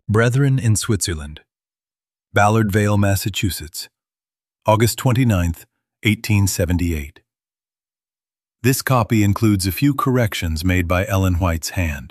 Brethren in Switzerland, Ballard Vale, Massachusetts, August 29th, 1878. This copy includes a few corrections made by Ellen White's hand.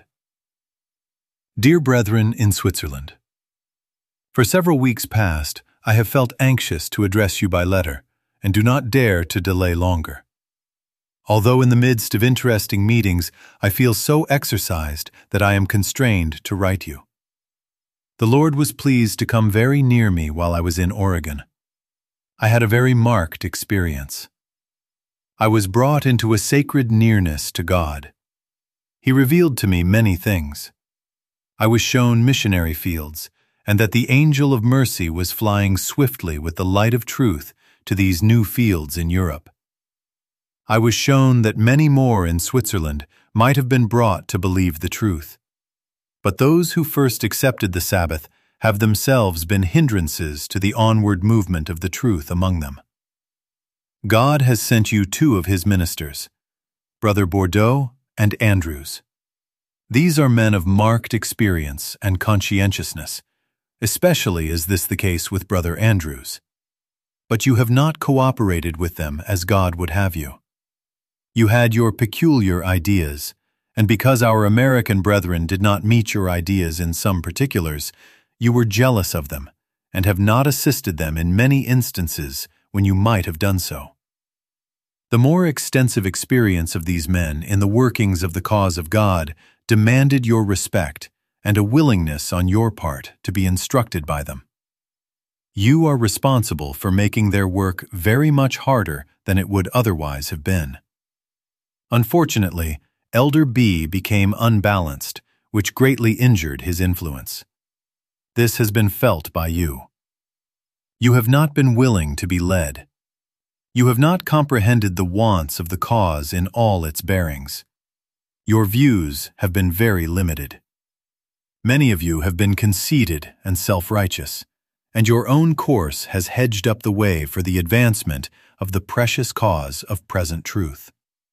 Dear Brethren in Switzerland, for several weeks past, I have felt anxious to address you by letter, and do not dare to delay longer. Although in the midst of interesting meetings, I feel so exercised that I am constrained to write you. The Lord was pleased to come very near me while I was in Oregon. I had a very marked experience. I was brought into a sacred nearness to God. He revealed to me many things. I was shown missionary fields, and that the angel of mercy was flying swiftly with the light of truth to these new fields in Europe. I was shown that many more in Switzerland might have been brought to believe the truth. But those who first accepted the Sabbath have themselves been hindrances to the onward movement of the truth among them. God has sent you two of His ministers, Brother Bordeaux and Andrews. These are men of marked experience and conscientiousness, especially is this the case with Brother Andrews. But you have not cooperated with them as God would have you. You had your peculiar ideas, and because our American brethren did not meet your ideas in some particulars, you were jealous of them, and have not assisted them in many instances when you might have done so. The more extensive experience of these men in the workings of the cause of God demanded your respect and a willingness on your part to be instructed by them. You are responsible for making their work very much harder than it would otherwise have been. Unfortunately, Elder B became unbalanced, which greatly injured his influence. This has been felt by you. You have not been willing to be led. You have not comprehended the wants of the cause in all its bearings. Your views have been very limited. Many of you have been conceited and self-righteous, and your own course has hedged up the way for the advancement of the precious cause of present truth.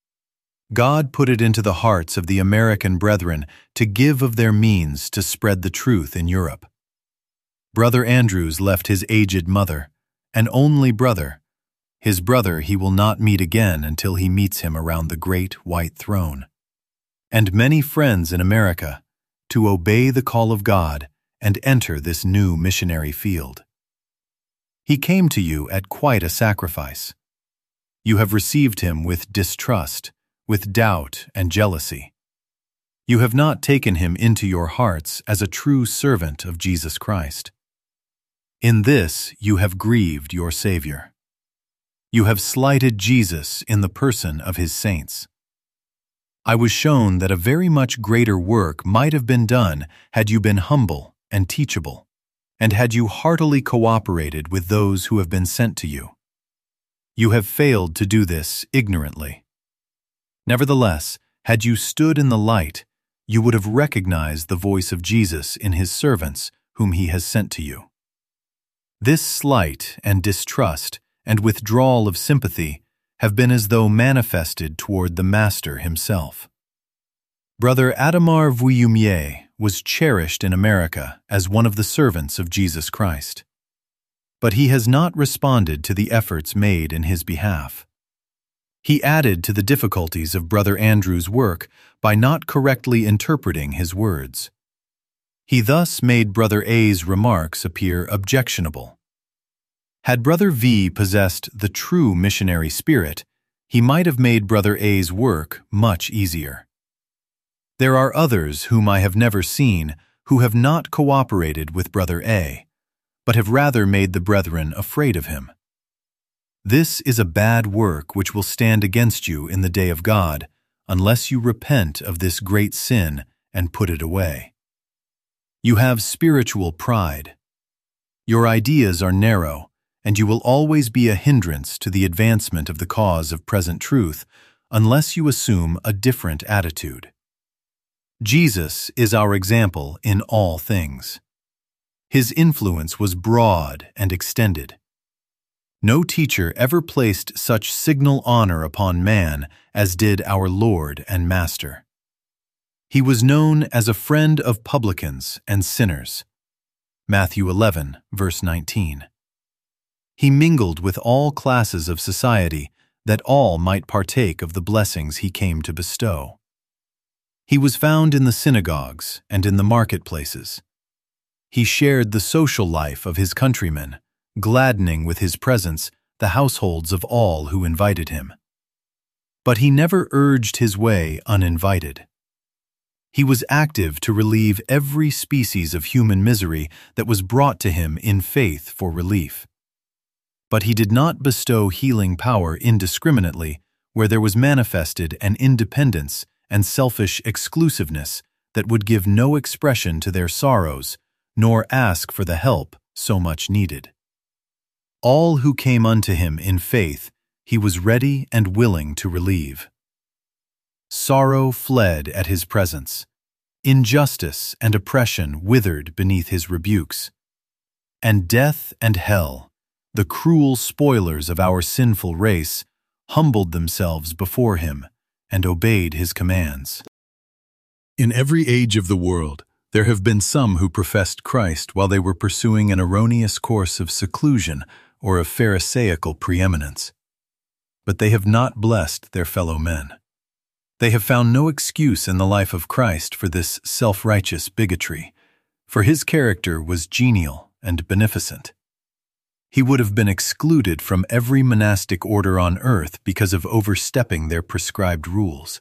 God put it into the hearts of the American brethren to give of their means to spread the truth in Europe. Brother Andrews left his aged mother, an only brother. His brother he will not meet again until he meets him around the great white throne. And many friends in America, to obey the call of God and enter this new missionary field. He came to you at quite a sacrifice. You have received him with distrust, with doubt and jealousy. You have not taken him into your hearts as a true servant of Jesus Christ. In this you have grieved your Savior. You have slighted Jesus in the person of His saints. I was shown that a very much greater work might have been done had you been humble and teachable, and had you heartily cooperated with those who have been sent to you. You have failed to do this ignorantly. Nevertheless, had you stood in the light, you would have recognized the voice of Jesus in His servants whom He has sent to you. This slight and distrust and withdrawal of sympathy have been as though manifested toward the Master Himself. Brother Adhemar Vuillumier was cherished in America as one of the servants of Jesus Christ. But he has not responded to the efforts made in his behalf. He added to the difficulties of Brother Andrew's work by not correctly interpreting his words. He thus made Brother A's remarks appear objectionable. Had Brother V possessed the true missionary spirit, he might have made Brother A's work much easier. There are others whom I have never seen who have not cooperated with Brother A, but have rather made the brethren afraid of him. This is a bad work which will stand against you in the day of God, unless you repent of this great sin and put it away. You have spiritual pride. Your ideas are narrow, and you will always be a hindrance to the advancement of the cause of present truth unless you assume a different attitude. Jesus is our example in all things. His influence was broad and extended. No teacher ever placed such signal honor upon man as did our Lord and Master. He was known as a friend of publicans and sinners, Matthew 11, verse 19. He mingled with all classes of society, that all might partake of the blessings he came to bestow. He was found in the synagogues and in the marketplaces. He shared the social life of his countrymen, gladdening with his presence the households of all who invited him. But he never urged his way uninvited. He was active to relieve every species of human misery that was brought to him in faith for relief. But he did not bestow healing power indiscriminately where there was manifested an independence and selfish exclusiveness that would give no expression to their sorrows, nor ask for the help so much needed. All who came unto him in faith, he was ready and willing to relieve. Sorrow fled at his presence. Injustice and oppression withered beneath his rebukes. And death and hell, the cruel spoilers of our sinful race, humbled themselves before him and obeyed his commands. In every age of the world, there have been some who professed Christ while they were pursuing an erroneous course of seclusion or of pharisaical preeminence. But they have not blessed their fellow men. They have found no excuse in the life of Christ for this self-righteous bigotry, for his character was genial and beneficent. He would have been excluded from every monastic order on earth because of overstepping their prescribed rules.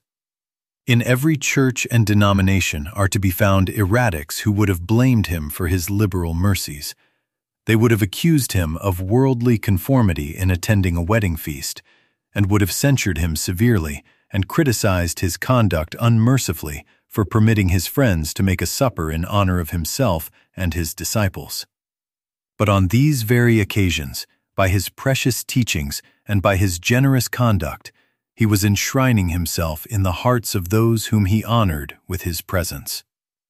In every church and denomination are to be found erratics who would have blamed him for his liberal mercies. They would have accused him of worldly conformity in attending a wedding feast, and would have censured him severely and criticized his conduct unmercifully for permitting his friends to make a supper in honor of himself and his disciples. But on these very occasions, by his precious teachings and by his generous conduct, he was enshrining himself in the hearts of those whom he honored with his presence.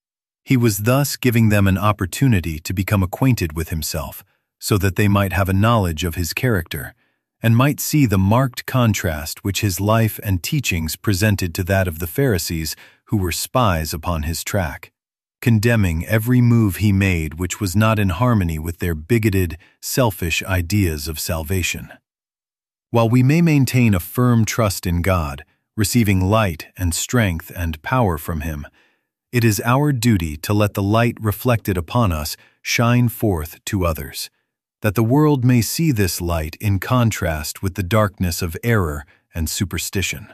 He was thus giving them an opportunity to become acquainted with himself, so that they might have a knowledge of his character, and might see the marked contrast which his life and teachings presented to that of the Pharisees who were spies upon his track, condemning every move he made which was not in harmony with their bigoted, selfish ideas of salvation. While we may maintain a firm trust in God, receiving light and strength and power from him, it is our duty to let the light reflected upon us shine forth to others, that the world may see this light in contrast with the darkness of error and superstition.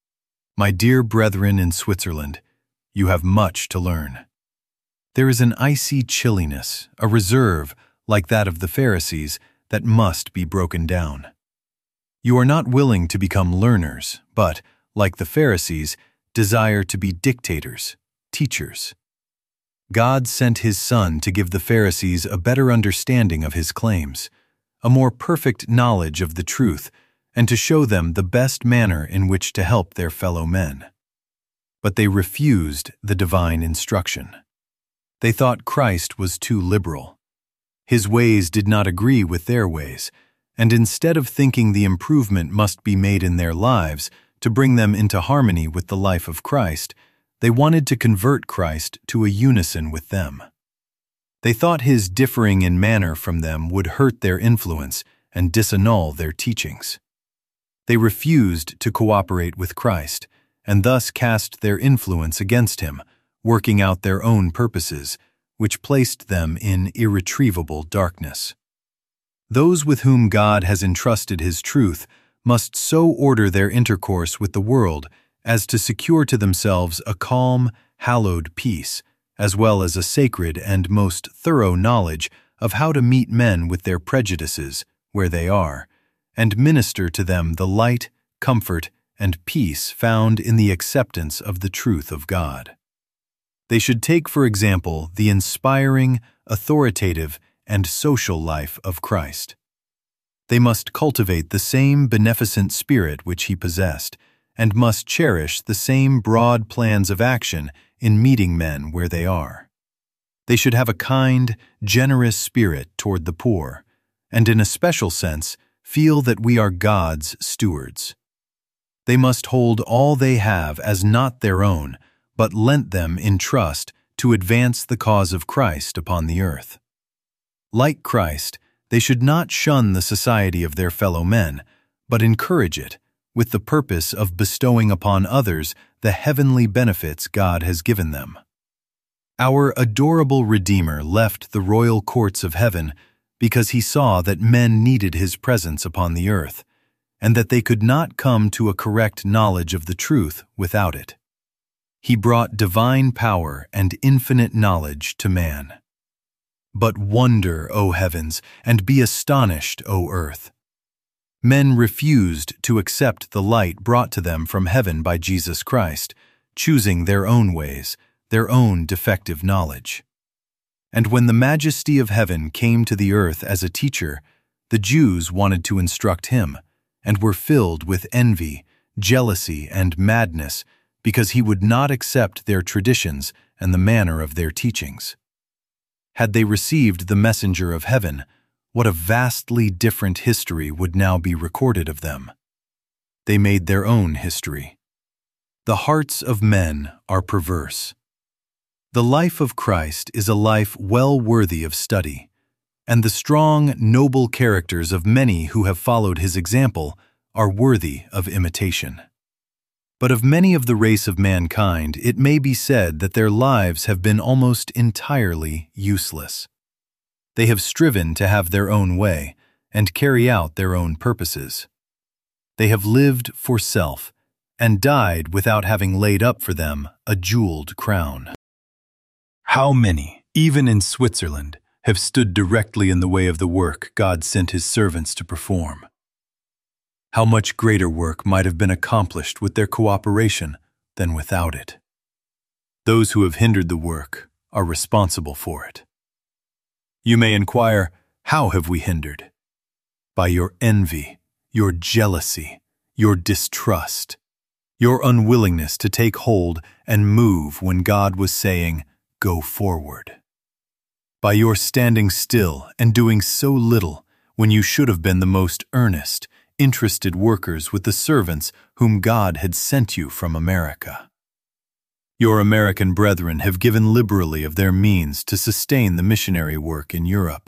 My dear brethren in Switzerland, you have much to learn. There is an icy chilliness, a reserve, like that of the Pharisees, that must be broken down. You are not willing to become learners, but, like the Pharisees, desire to be dictators, teachers. God sent his Son to give the Pharisees a better understanding of his claims, a more perfect knowledge of the truth, and to show them the best manner in which to help their fellow men. But they refused the divine instruction. They thought Christ was too liberal. His ways did not agree with their ways, and instead of thinking the improvement must be made in their lives to bring them into harmony with the life of Christ, they wanted to convert Christ to a unison with them. They thought his differing in manner from them would hurt their influence and disannul their teachings. They refused to cooperate with Christ, and thus cast their influence against him, working out their own purposes, which placed them in irretrievable darkness. Those with whom God has entrusted his truth must so order their intercourse with the world as to secure to themselves a calm, hallowed peace, as well as a sacred and most thorough knowledge of how to meet men with their prejudices where they are, and minister to them the light, comfort, and peace found in the acceptance of the truth of God. They should take, for example, the inspiring, authoritative, and social life of Christ. They must cultivate the same beneficent spirit which he possessed, and must cherish the same broad plans of action in meeting men where they are. They should have a kind, generous spirit toward the poor, and in a special sense feel that we are God's stewards. They must hold all they have as not their own, but lent them in trust to advance the cause of Christ upon the earth. Like Christ, they should not shun the society of their fellow men, but encourage it, with the purpose of bestowing upon others the heavenly benefits God has given them. Our adorable Redeemer left the royal courts of heaven because he saw that men needed his presence upon the earth, and that they could not come to a correct knowledge of the truth without it. He brought divine power and infinite knowledge to man. But wonder, O heavens, and be astonished, O earth. Men refused to accept the light brought to them from heaven by Jesus Christ, choosing their own ways, their own defective knowledge. And when the majesty of heaven came to the earth as a teacher, the Jews wanted to instruct him, and were filled with envy, jealousy, and madness, because he would not accept their traditions and the manner of their teachings. Had they received the messenger of heaven, what a vastly different history would now be recorded of them. They made their own history. The hearts of men are perverse. The life of Christ is a life well worthy of study, and the strong, noble characters of many who have followed his example are worthy of imitation. But of many of the race of mankind, it may be said that their lives have been almost entirely useless. They have striven to have their own way and carry out their own purposes. They have lived for self and died without having laid up for them a jeweled crown. How many, even in Switzerland, have stood directly in the way of the work God sent his servants to perform? How much greater work might have been accomplished with their cooperation than without it? Those who have hindered the work are responsible for it. You may inquire, how have we hindered? By your envy, your jealousy, your distrust, your unwillingness to take hold and move when God was saying, "Go forward." By your standing still and doing so little when you should have been the most earnest, interested workers with the servants whom God had sent you from America. Your American brethren have given liberally of their means to sustain the missionary work in Europe.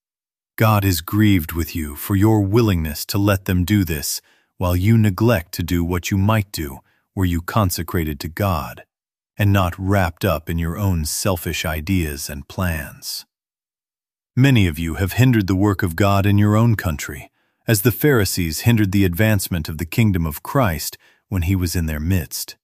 God is grieved with you for your willingness to let them do this, while you neglect to do what you might do were you consecrated to God, and not wrapped up in your own selfish ideas and plans. Many of you have hindered the work of God in your own country, as the Pharisees hindered the advancement of the kingdom of Christ when he was in their midst.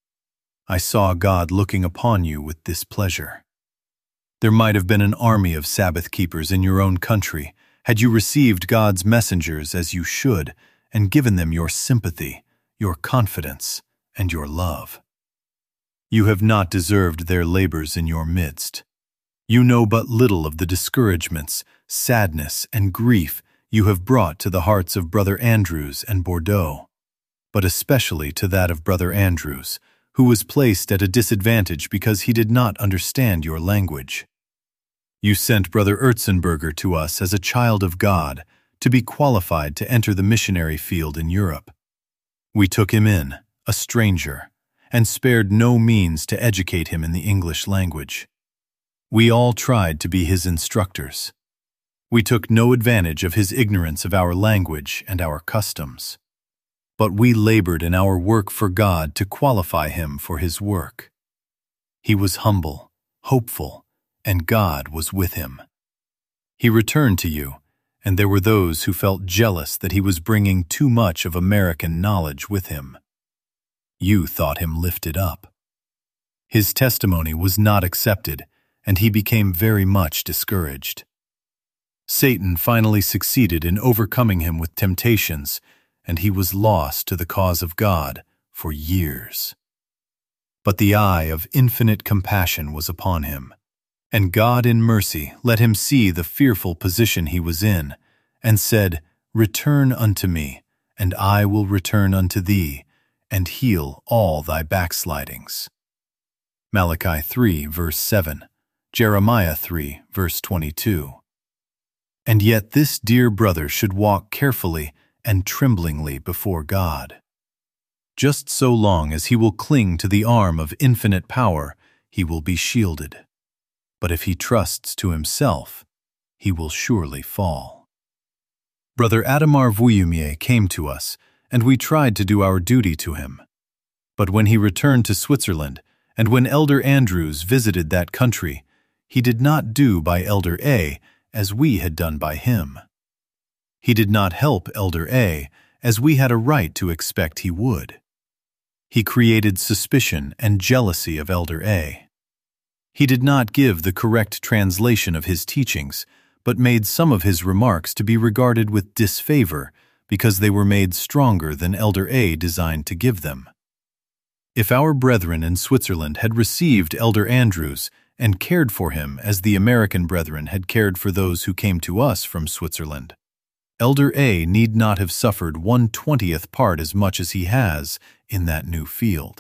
I saw God looking upon you with displeasure. There might have been an army of Sabbath keepers in your own country had you received God's messengers as you should and given them your sympathy, your confidence, and your love. You have not deserved their labors in your midst. You know but little of the discouragements, sadness, and grief you have brought to the hearts of Brother Andrews and Bordeaux, but especially to that of Brother Andrews, who was placed at a disadvantage because he did not understand your language. You sent Brother Erzenberger to us as a child of God to be qualified to enter the missionary field in Europe. We took him in, a stranger, and spared no means to educate him in the English language. We all tried to be his instructors. We took no advantage of his ignorance of our language and our customs. But we labored in our work for God to qualify him for his work. He was humble, hopeful, and God was with him. He returned to you, and there were those who felt jealous that he was bringing too much of American knowledge with him. You thought him lifted up. His testimony was not accepted, and he became very much discouraged. Satan finally succeeded in overcoming him with temptations, and he was lost to the cause of God for years. But the eye of infinite compassion was upon him, and God in mercy let him see the fearful position he was in, and said, "Return unto me, and I will return unto thee, and heal all thy backslidings." Malachi 3, verse 7, Jeremiah 3, verse 22. And yet this dear brother should walk carefully and tremblingly before God. Just so long as he will cling to the arm of infinite power, he will be shielded. But if he trusts to himself, he will surely fall. Brother Adhemar Vuillermier came to us, and we tried to do our duty to him. But when he returned to Switzerland, and when Elder Andrews visited that country, he did not do by Elder A as we had done by him. He did not help Elder A as we had a right to expect he would. He created suspicion and jealousy of Elder A. He did not give the correct translation of his teachings, but made some of his remarks to be regarded with disfavor because they were made stronger than Elder A designed to give them. If our brethren in Switzerland had received Elder Andrews and cared for him as the American brethren had cared for those who came to us from Switzerland, Elder A need not have suffered 1/20th part as much as he has in that new field.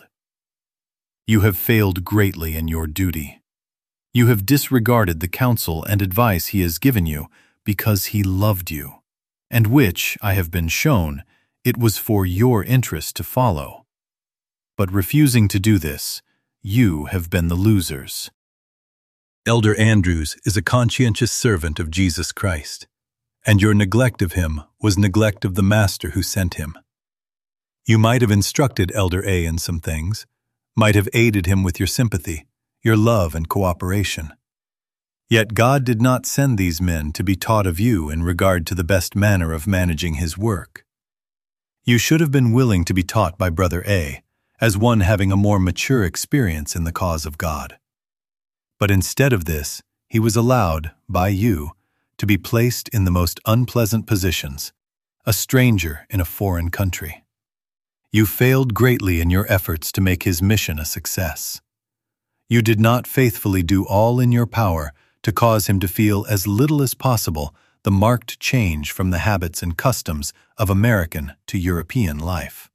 You have failed greatly in your duty. You have disregarded the counsel and advice he has given you because he loved you, and which, I have been shown, it was for your interest to follow. But refusing to do this, you have been the losers. Elder Andrews is a conscientious servant of Jesus Christ, and your neglect of him was neglect of the Master who sent him. You might have instructed Elder A in some things, might have aided him with your sympathy, your love and cooperation. Yet God did not send these men to be taught of you in regard to the best manner of managing his work. You should have been willing to be taught by Brother A, as one having a more mature experience in the cause of God. But instead of this, he was allowed, by you, to be placed in the most unpleasant positions, a stranger in a foreign country. You failed greatly in your efforts to make his mission a success. You did not faithfully do all in your power to cause him to feel as little as possible the marked change from the habits and customs of American to European life.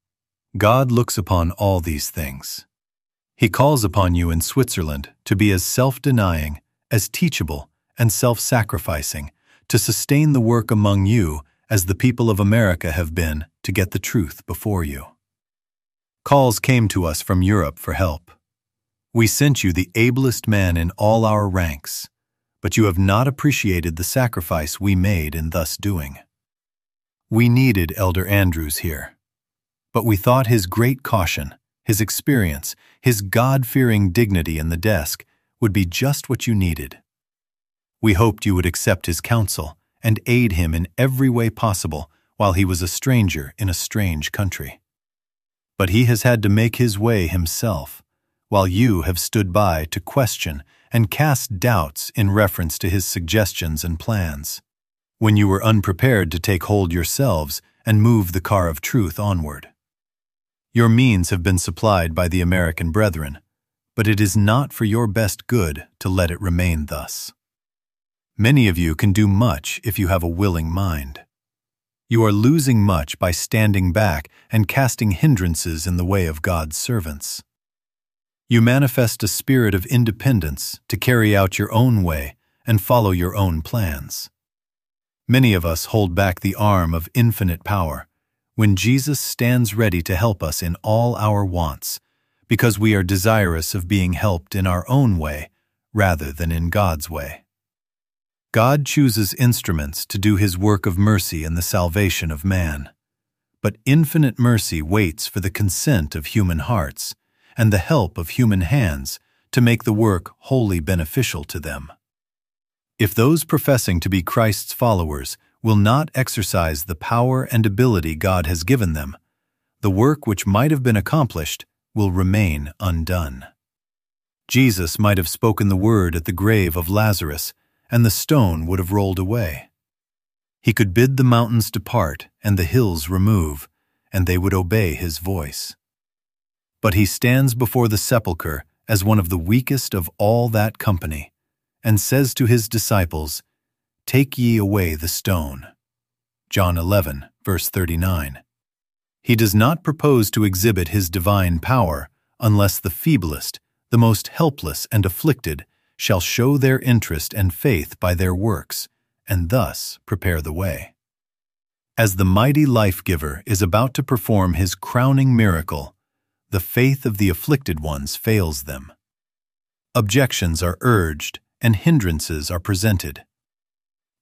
God looks upon all these things. He calls upon you in Switzerland to be as self-denying, as teachable, and self-sacrificing, to sustain the work among you as the people of America have been to get the truth before you. Calls came to us from Europe for help. We sent you the ablest man in all our ranks, but you have not appreciated the sacrifice we made in thus doing. We needed Elder Andrews here, but we thought his great caution, his experience, his God-fearing dignity in the desk would be just what you needed. We hoped you would accept his counsel and aid him in every way possible while he was a stranger in a strange country. But he has had to make his way himself, while you have stood by to question and cast doubts in reference to his suggestions and plans, when you were unprepared to take hold yourselves and move the car of truth onward. Your means have been supplied by the American brethren, but it is not for your best good to let it remain thus. Many of you can do much if you have a willing mind. You are losing much by standing back and casting hindrances in the way of God's servants. You manifest a spirit of independence to carry out your own way and follow your own plans. Many of us hold back the arm of infinite power when Jesus stands ready to help us in all our wants, because we are desirous of being helped in our own way rather than in God's way. God chooses instruments to do his work of mercy in the salvation of man, but infinite mercy waits for the consent of human hearts and the help of human hands to make the work wholly beneficial to them. If those professing to be Christ's followers will not exercise the power and ability God has given them, the work which might have been accomplished will remain undone. Jesus might have spoken the word at the grave of Lazarus, and the stone would have rolled away. He could bid the mountains depart and the hills remove, and they would obey his voice. But he stands before the sepulchre as one of the weakest of all that company, and says to his disciples, "Take ye away the stone." John 11, verse 39. He does not propose to exhibit his divine power unless the feeblest, the most helpless and afflicted, shall show their interest and faith by their works, and thus prepare the way. As the mighty life-giver is about to perform his crowning miracle, the faith of the afflicted ones fails them. Objections are urged, and hindrances are presented.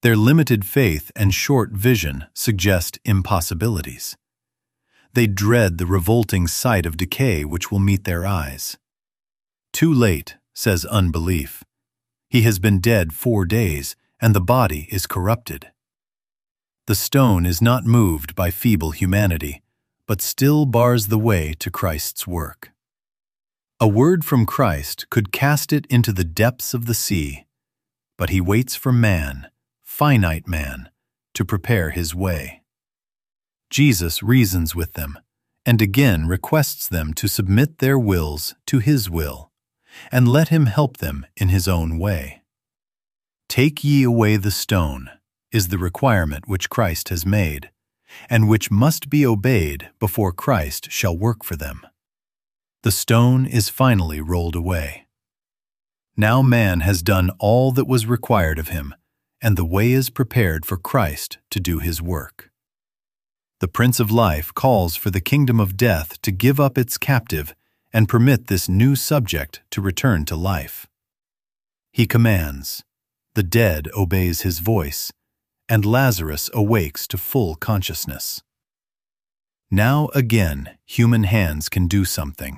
Their limited faith and short vision suggest impossibilities. They dread the revolting sight of decay which will meet their eyes. Too late, says unbelief. He has been dead 4 days, and the body is corrupted. The stone is not moved by feeble humanity, but still bars the way to Christ's work. A word from Christ could cast it into the depths of the sea, but he waits for man, finite man, to prepare his way. Jesus reasons with them, and again requests them to submit their wills to his will, and let him help them in his own way. Take ye away the stone, is the requirement which Christ has made, and which must be obeyed before Christ shall work for them. The stone is finally rolled away. Now man has done all that was required of him, and the way is prepared for Christ to do his work. The Prince of Life calls for the kingdom of death to give up its captive and permit this new subject to return to life. He commands, the dead obeys his voice, and Lazarus awakes to full consciousness. Now again, human hands can do something.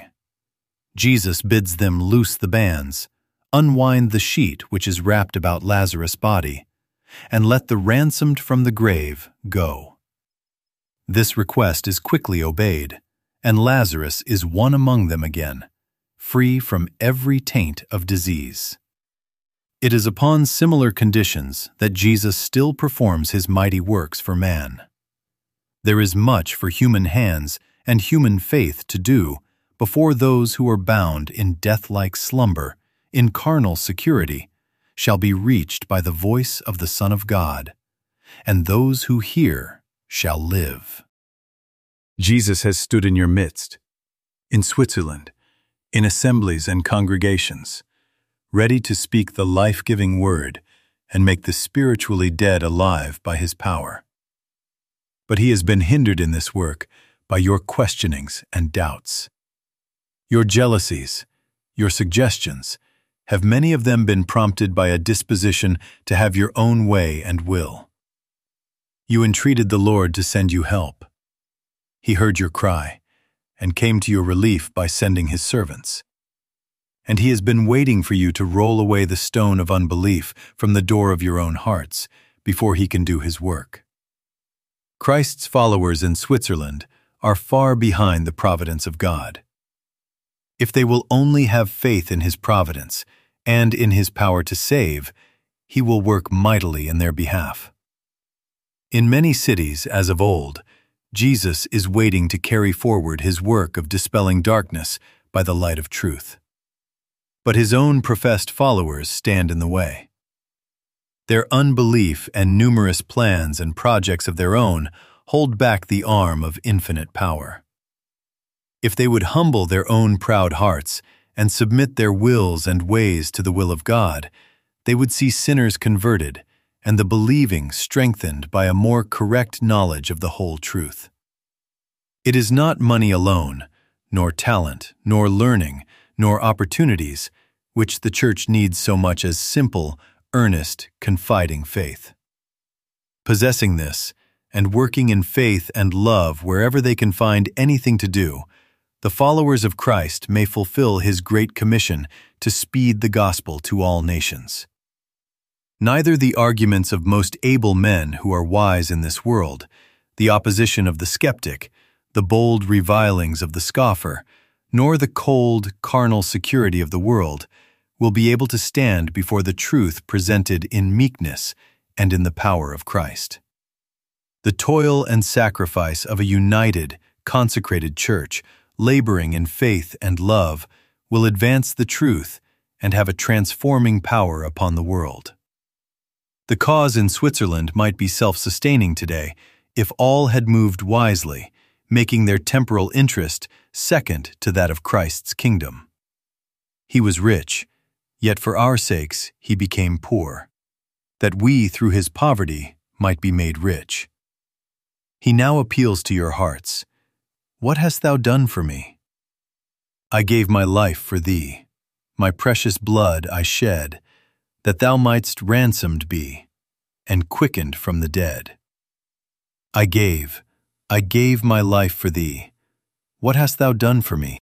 Jesus bids them loose the bands, unwind the sheet which is wrapped about Lazarus' body, and let the ransomed from the grave go. This request is quickly obeyed, and Lazarus is one among them again, free from every taint of disease. It is upon similar conditions that Jesus still performs his mighty works for man. There is much for human hands and human faith to do before those who are bound in death-like slumber, in carnal security, shall be reached by the voice of the Son of God, and those who hear shall live. Jesus has stood in your midst, in Switzerland, in assemblies and congregations, ready to speak the life-giving word and make the spiritually dead alive by his power. But he has been hindered in this work by your questionings and doubts. Your jealousies, your suggestions, have many of them been prompted by a disposition to have your own way and will. You entreated the Lord to send you help. He heard your cry and came to your relief by sending his servants. And he has been waiting for you to roll away the stone of unbelief from the door of your own hearts before he can do his work. Christ's followers in Switzerland are far behind the providence of God. If they will only have faith in his providence and in his power to save, he will work mightily in their behalf. In many cities, as of old, Jesus is waiting to carry forward his work of dispelling darkness by the light of truth. But his own professed followers stand in the way. Their unbelief and numerous plans and projects of their own hold back the arm of infinite power. If they would humble their own proud hearts and submit their wills and ways to the will of God, they would see sinners converted and the believing strengthened by a more correct knowledge of the whole truth. It is not money alone, nor talent, nor learning, nor opportunities, which the church needs so much as simple, earnest, confiding faith. Possessing this, and working in faith and love wherever they can find anything to do, the followers of Christ may fulfill his great commission to speed the gospel to all nations. Neither the arguments of most able men who are wise in this world, the opposition of the skeptic, the bold revilings of the scoffer, nor the cold, carnal security of the world will be able to stand before the truth presented in meekness and in the power of Christ. The toil and sacrifice of a united, consecrated church, laboring in faith and love, will advance the truth and have a transforming power upon the world. The cause in Switzerland might be self-sustaining today if all had moved wisely, making their temporal interest second to that of Christ's kingdom. He was rich, yet for our sakes he became poor, that we through his poverty might be made rich. He now appeals to your hearts. What hast thou done for me? I gave my life for thee, my precious blood I shed, that thou mightst ransomed be, and quickened from the dead. I gave my life for thee. What hast thou done for me?